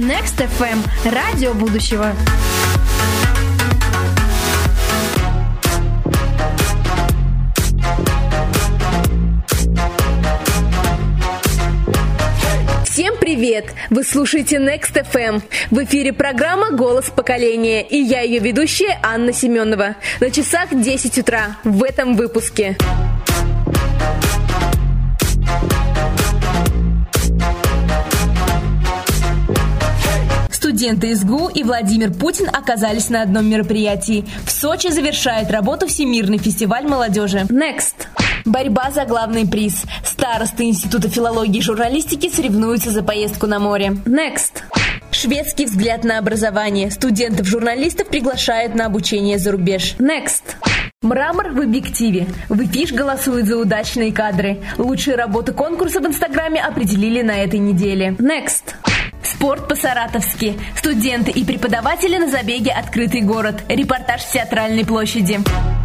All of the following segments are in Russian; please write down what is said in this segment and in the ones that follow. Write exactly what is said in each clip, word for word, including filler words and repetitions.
Next эф эм – радио будущего. Всем привет! Вы слушаете Next эф эм. В эфире программа «Голос поколения». И я ее ведущая Анна Семенова. На часах десять утра в этом выпуске. Студенты из ГУ и Владимир Путин оказались на одном мероприятии. В Сочи завершает работу Всемирный фестиваль молодежи. Next. Борьба за главный приз. Старосты Института филологии и журналистики соревнуются за поездку на море. Next. Шведский взгляд на образование. Студентов-журналистов приглашают на обучение за рубеж. Next. Мрамор в объективе. ВИФИШ голосует за удачные кадры. Лучшие работы конкурса в Инстаграме определили на этой неделе. Next. Спорт по-саратовски. Студенты и преподаватели на забеге «Открытый город». Репортаж с Театральной площади.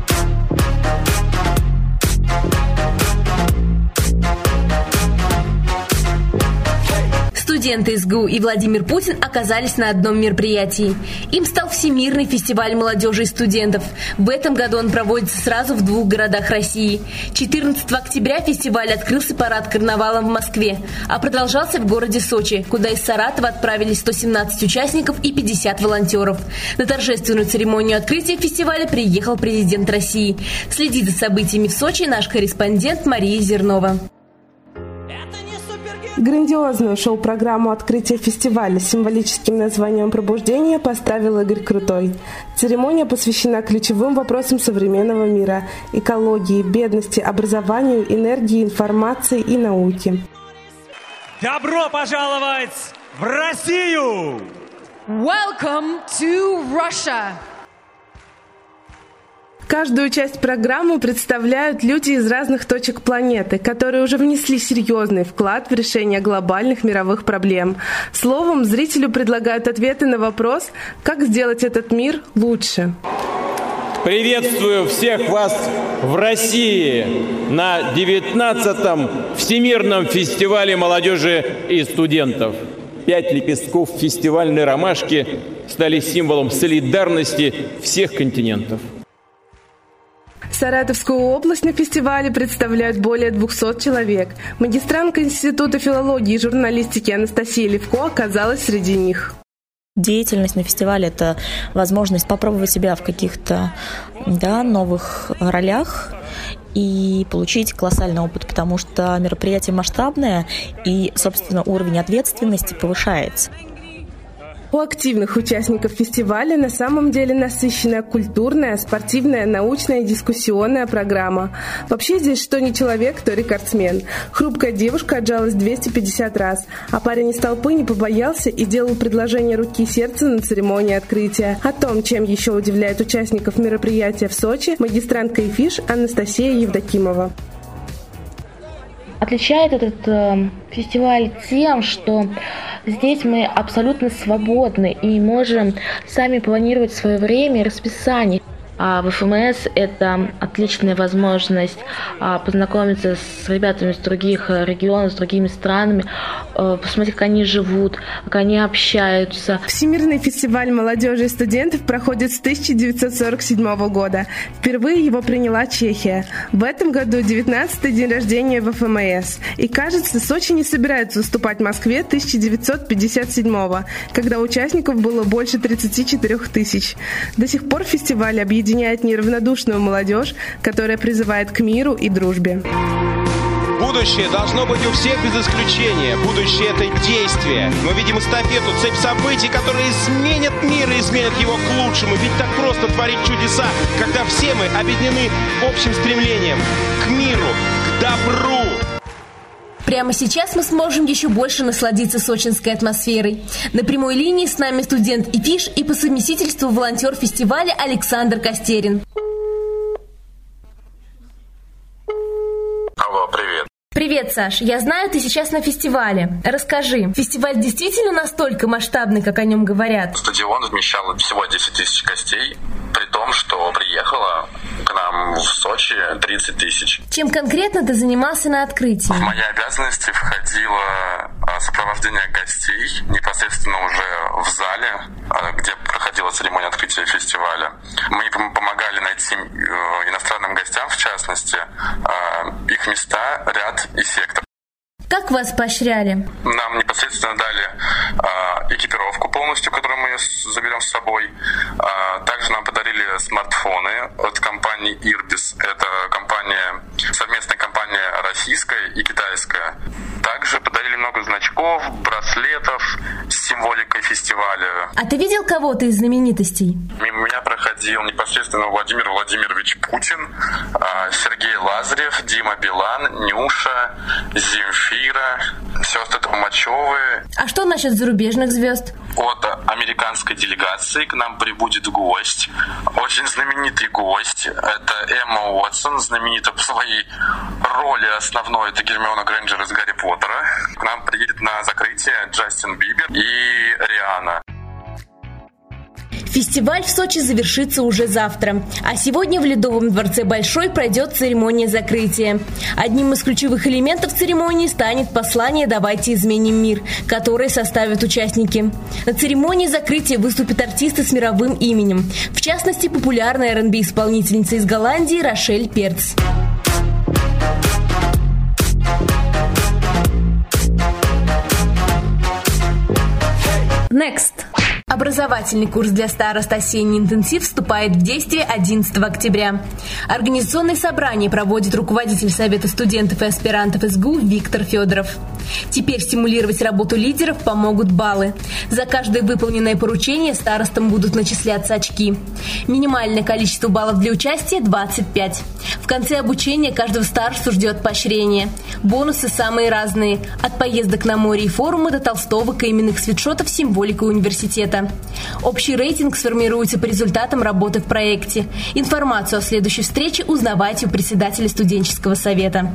Студенты из ГУ и Владимир Путин оказались на одном мероприятии. Им стал Всемирный фестиваль молодежи и студентов. В этом году он проводится сразу в двух городах России. четырнадцатого октября фестиваль открылся парад карнавалом в Москве, а продолжался в городе Сочи, куда из Саратова отправились сто семнадцать участников и пятьдесят волонтеров. На торжественную церемонию открытия фестиваля приехал президент России. Следит за событиями в Сочи наш корреспондент Мария Зернова. Грандиозную шоу-программу открытия фестиваля с символическим названием «Пробуждение» поставил Игорь Крутой. Церемония посвящена ключевым вопросам современного мира – экологии, бедности, образованию, энергии, информации и науке. Добро пожаловать в Россию! Welcome to Russia! Каждую часть программы представляют люди из разных точек планеты, которые уже внесли серьезный вклад в решение глобальных мировых проблем. Словом, зрителю предлагают ответы на вопрос, как сделать этот мир лучше. Приветствую всех вас в России на девятнадцатом Всемирном фестивале молодежи и студентов. Пять лепестков фестивальной ромашки стали символом солидарности всех континентов. Саратовскую область на фестивале представляют более двухсот человек. Магистрантка Института филологии и журналистики Анастасия Левко оказалась среди них. Деятельность на фестивале – это возможность попробовать себя в каких-то да, новых ролях и получить колоссальный опыт, потому что мероприятие масштабное и, собственно, уровень ответственности повышается. У активных участников фестиваля на самом деле насыщенная культурная, спортивная, научная и дискуссионная программа. Вообще здесь что не человек, то рекордсмен. Хрупкая девушка отжалась двести пятьдесят раз, а парень из толпы не побоялся и делал предложение руки и сердца на церемонии открытия. О том, чем еще удивляет участников мероприятия в Сочи, магистрантка ВИФИШ Анастасия Евдокимова. Отличает этот э, фестиваль тем, что здесь мы абсолютно свободны и можем сами планировать свое время и расписание. А в эф эм эс это отличная возможность а, познакомиться с ребятами из других регионов, с другими странами, а, посмотреть, как они живут, как они общаются. Всемирный фестиваль молодежи и студентов проходит с тысяча девятьсот сорок седьмого года. Впервые его приняла Чехия. В этом году девятнадцатый день рождения в эф эм эс. И кажется, Сочи не собирается уступать Москве тысяча девятьсот пятьдесят седьмого, когда участников было больше тридцати четырёх тысяч. До сих пор фестиваль объединяет объединяет неравнодушную молодежь, которая призывает к миру и дружбе. Будущее должно быть у всех без исключения. Будущее – это действие. Мы видим эстафету, цепь событий, которые изменят мир и изменят его к лучшему. Ведь так просто творить чудеса, когда все мы объединены общим стремлением к миру, к добру. Прямо сейчас мы сможем еще больше насладиться сочинской атмосферой. На прямой линии с нами студент ВИФИШ и по совместительству волонтер фестиваля Александр Костерин. Алло, привет. Привет, Саш. Я знаю, ты сейчас на фестивале. Расскажи, фестиваль действительно настолько масштабный, как о нем говорят? Стадион вмещал всего десять тысяч гостей. том, что приехало к нам в Сочи тридцать тысяч. Чем конкретно ты занимался на открытии? В мои обязанности входило сопровождение гостей непосредственно уже в зале, где проходила церемония открытия фестиваля. Мы помогали найти иностранным гостям, в частности, их места, ряд и сектор. Как вас поощряли? Нам непосредственно дали э, экипировку полностью, которую мы заберем с собой. Э, также нам подарили смартфоны от компании Irbis. Это компания, совместная компания российская и китайская. Также подарили много значков, браслетов с символикой фестиваля. А ты видел кого-то из знаменитостей? Мимо меня проходил непосредственно Владимир Владимирович Путин, э, Сергей Лазарев, Дима Билан, Нюша, Земфира, сестры Толмачевы. А что насчет зарубежных звезд? От американской делегации к нам прибудет гость, очень знаменитый гость. Это Эмма Уотсон, знаменита по своей роли основной, это Гермиона Грейнджер из Гарри Поттера. К нам приедет на закрытие Джастин Бибер и Риhanna. Фестиваль в Сочи завершится уже завтра, а сегодня в Ледовом дворце Большой пройдет церемония закрытия. Одним из ключевых элементов церемонии станет послание «Давайте изменим мир», которое составят участники. На церемонии закрытия выступят артисты с мировым именем, в частности, популярная эр энд би-исполнительница из Голландии Рошель Перц. Next. Образовательный курс для старост «Осенний интенсив» вступает в действие одиннадцатого октября. Организационное собрание проводит руководитель Совета студентов и аспирантов эс гэ у Виктор Федоров. Теперь стимулировать работу лидеров помогут баллы. За каждое выполненное поручение старостам будут начисляться очки. Минимальное количество баллов для участия – двадцать пять. В конце обучения каждого старосту ждет поощрение. Бонусы самые разные – от поездок на море и форумы до толстовок и именных свитшотов с символикой университета. Общий рейтинг сформируется по результатам работы в проекте. Информацию о следующей встрече узнавайте у председателя студенческого совета.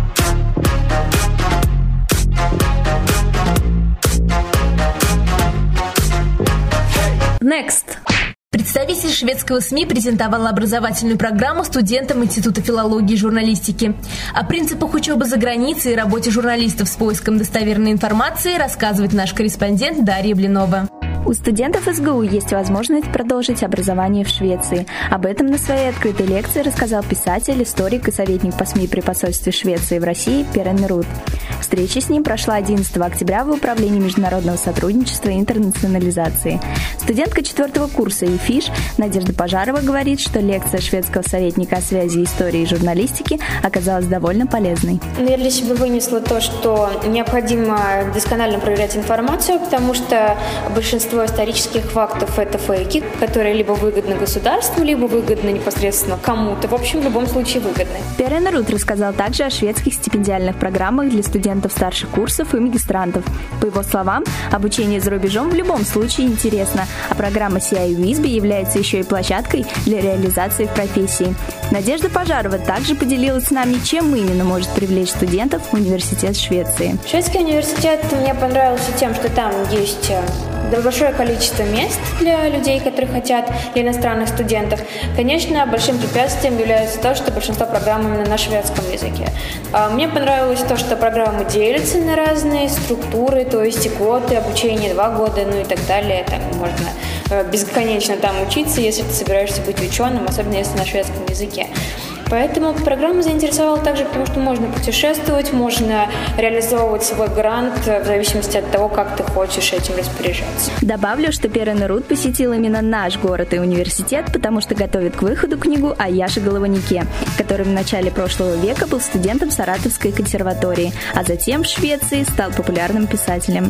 Next. Представитель шведского СМИ презентовал образовательную программу студентам Института филологии и журналистики. О принципах учебы за границей и работе журналистов с поиском достоверной информации рассказывает наш корреспондент Дарья Блинова. У студентов эс гэ у есть возможность продолжить образование в Швеции. Об этом на своей открытой лекции рассказал писатель, историк и советник по СМИ при посольстве Швеции в России Перен Рут. Встреча с ним прошла одиннадцатого октября в Управлении международного сотрудничества и интернационализации. Студентка четвертого курса ИФИШ Надежда Пожарова говорит, что лекция шведского советника о связи истории и журналистики оказалась довольно полезной. Я для себя вынесла то, что необходимо досконально проверять информацию, потому что большинство исторических фактов – это фейки, которые либо выгодны государству, либо выгодны непосредственно кому-то. В общем, в любом случае выгодны. Перен Рут рассказал также о шведских стипендиальных программах для студентов старших курсов и магистрантов. По его словам, обучение за рубежом в любом случае интересно, а программа си ай ви эс би является еще и площадкой для реализации в профессии. Надежда Пожарова также поделилась с нами, чем именно может привлечь студентов в университет Швеции. Шведский университет мне понравился тем, что там есть большое количество мест для людей, которые хотят, для иностранных студентов. Конечно, большим препятствием является то, что большинство программ именно на шведском языке. Мне понравилось то, что программы делятся на разные структуры, то есть и годы обучения, два года, ну и так далее. Там можно бесконечно там учиться, если ты собираешься быть ученым, особенно если на шведском языке. Поэтому программа заинтересовала также, потому что можно путешествовать, можно реализовывать свой грант в зависимости от того, как ты хочешь этим распоряжаться. Добавлю, что Перен Рут посетил именно наш город и университет, потому что готовит к выходу книгу о Яше Голованике, который в начале прошлого века был студентом Саратовской консерватории, а затем в Швеции стал популярным писателем.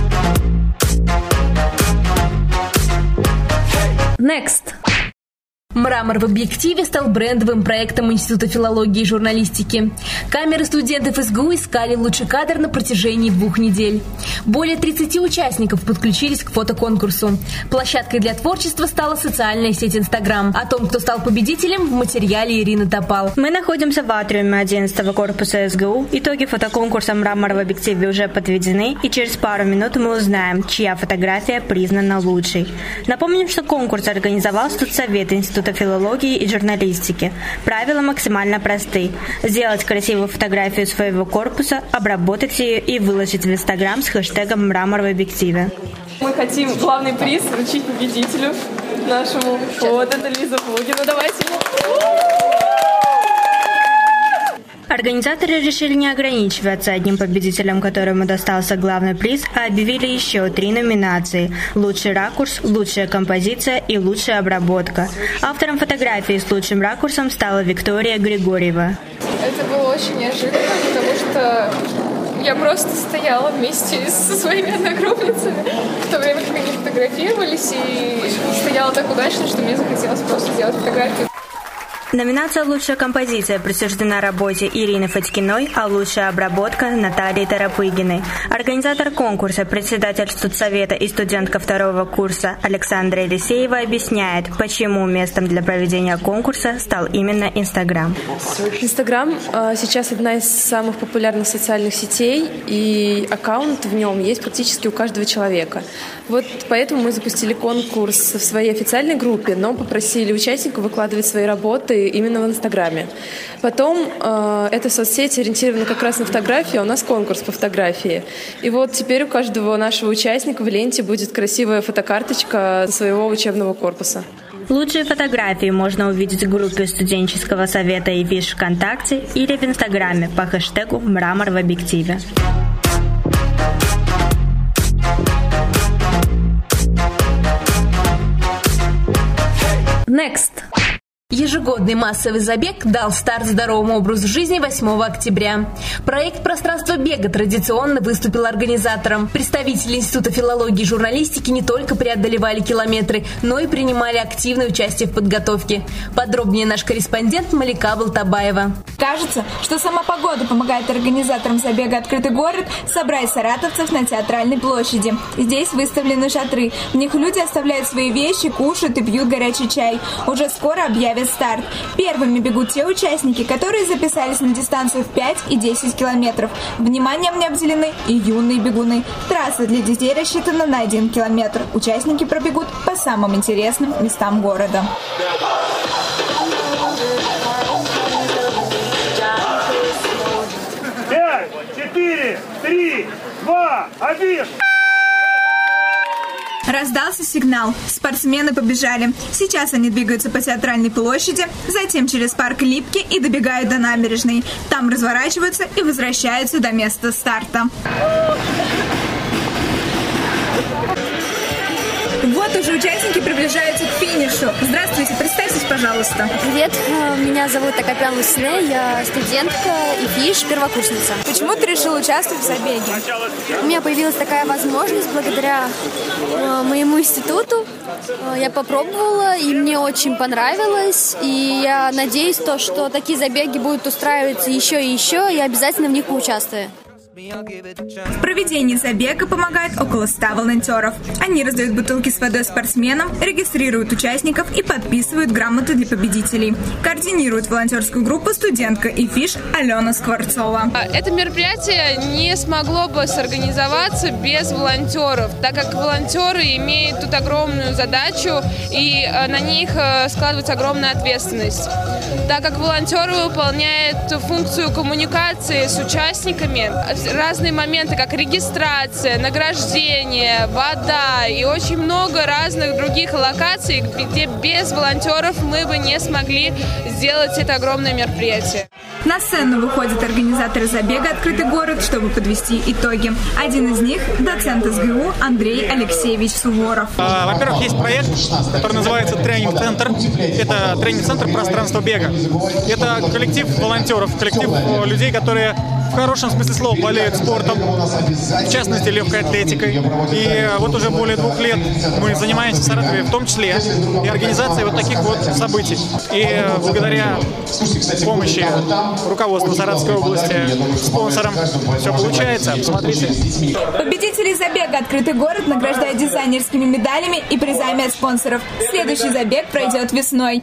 Next. Мрамор в объективе стал брендовым проектом Института филологии и журналистики. Камеры студентов эс гэ у искали лучший кадр на протяжении двух недель. Более тридцати участников подключились к фотоконкурсу. Площадкой для творчества стала социальная сеть Инстаграм. О том, кто стал победителем, в материале Ирины Топал. Мы находимся в атриуме одиннадцатого корпуса эс гэ у. Итоги фотоконкурса «Мрамор в объективе» уже подведены, и через пару минут мы узнаем, чья фотография признана лучшей. Напомним, что конкурс организовал студсовет Института филологии и журналистики. Правила максимально просты. Сделать красивую фотографию своего корпуса, обработать ее и выложить в Инстаграм с хэштегом «Мрамор в объективе». Мы хотим главный приз вручить победителю нашему. Вот это Лиза Плугина. Давайте. Организаторы решили не ограничиваться одним победителем, которому достался главный приз, а объявили еще три номинации: лучший ракурс, лучшая композиция и лучшая обработка. Автором фотографии с лучшим ракурсом стала Виктория Григорьева. Это было очень неожиданно, потому что я просто стояла вместе со своими одногруппницами в то время, как они фотографировались, и стояла так удачно, что мне захотелось просто сделать фотографию. Номинация «Лучшая композиция» присуждена работе Ирины Фатькиной, а лучшая обработка – Натальи Тарапыгиной. Организатор конкурса, председатель студсовета и студентка второго курса Александра Елисеева объясняет, почему местом для проведения конкурса стал именно Инстаграм. Инстаграм сейчас одна из самых популярных социальных сетей, и аккаунт в нем есть практически у каждого человека. Вот поэтому мы запустили конкурс в своей официальной группе, но попросили участников выкладывать свои работы именно в Инстаграме. Потом э, эта соцсеть ориентирована как раз на фотографии, а у нас конкурс по фотографии. И вот теперь у каждого нашего участника в ленте будет красивая фотокарточка своего учебного корпуса. Лучшие фотографии можно увидеть в группе студенческого совета и ВИШ ВКонтакте или в Инстаграме по хэштегу «Мрамор в объективе». Next. Ежегодный массовый забег дал старт здоровому образу жизни восьмого октября. Проект «Пространство бега» традиционно выступил организатором. Представители Института филологии и журналистики не только преодолевали километры, но и принимали активное участие в подготовке. Подробнее наш корреспондент Малика Балтабаева. Кажется, что сама погода помогает организаторам забега «Открытый город» собрать саратовцев на Театральной площади. Здесь выставлены шатры. В них люди оставляют свои вещи, кушают и пьют горячий чай. Уже скоро объявят старт. Первыми бегут те участники, которые записались на дистанцию в пять и десять километров. Вниманием не обделены и юные бегуны. Трасса для детей рассчитана на один километр. Участники пробегут по самым интересным местам города. Пять, четыре, три, два, один. Раздался сигнал. Спортсмены побежали. Сейчас они двигаются по Театральной площади, затем через парк Липки и добегают до набережной. Там разворачиваются и возвращаются до места старта. Вот уже участники приближаются к финишу. Здравствуйте, представьтесь, пожалуйста. Привет, меня зовут Акопян Лусине, я студентка и ФИШ, первокурсница. Почему ты решил участвовать в забеге? У меня появилась такая возможность благодаря э, моему институту. Э, я попробовала, и мне очень понравилось. И я надеюсь, то, что такие забеги будут устраиваться еще и еще, и обязательно в них поучаствую. В проведении забега помогает около ста волонтеров. Они раздают бутылки с водой спортсменам, регистрируют участников и подписывают грамоты для победителей. Координирует волонтерскую группу студентка и ФИШ Алена Скворцова. Это мероприятие не смогло бы сорганизоваться без волонтеров, так как волонтеры имеют тут огромную задачу и на них складывается огромная ответственность. Так как волонтеры выполняют функцию коммуникации с участниками, разные моменты, как регистрация, награждение, вода и очень много разных других локаций, где без волонтеров мы бы не смогли сделать это огромное мероприятие. На сцену выходят организаторы забега «Открытый город», чтобы подвести итоги. Один из них – доцент эс гэ у Андрей Алексеевич Суворов. А, во-первых, есть проект, который называется «Тренинг-центр». Это тренинг-центр «Пространство бега». Это коллектив волонтеров, коллектив людей, которые хорошем смысле слова болеют спортом, в частности легкой атлетикой. И вот уже более двух лет мы занимаемся в Саратове, в том числе и организацией вот таких вот событий. И благодаря помощи руководства Саратовской области, спонсорам, все получается. Посмотрите. Победителей забега «Открытый город» награждают дизайнерскими медалями и призами от спонсоров. Следующий забег пройдет весной.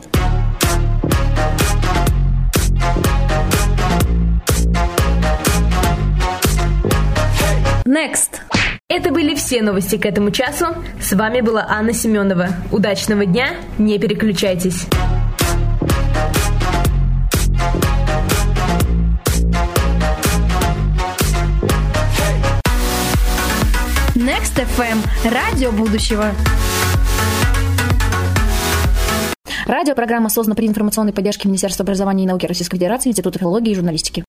Next. Это были все новости к этому часу. С вами была Анна Семенова. Удачного дня, не переключайтесь. Next эф эм. Радио будущего. Радиопрограмма создана при информационной поддержке Министерства образования и науки Российской Федерации, Института филологии и журналистики.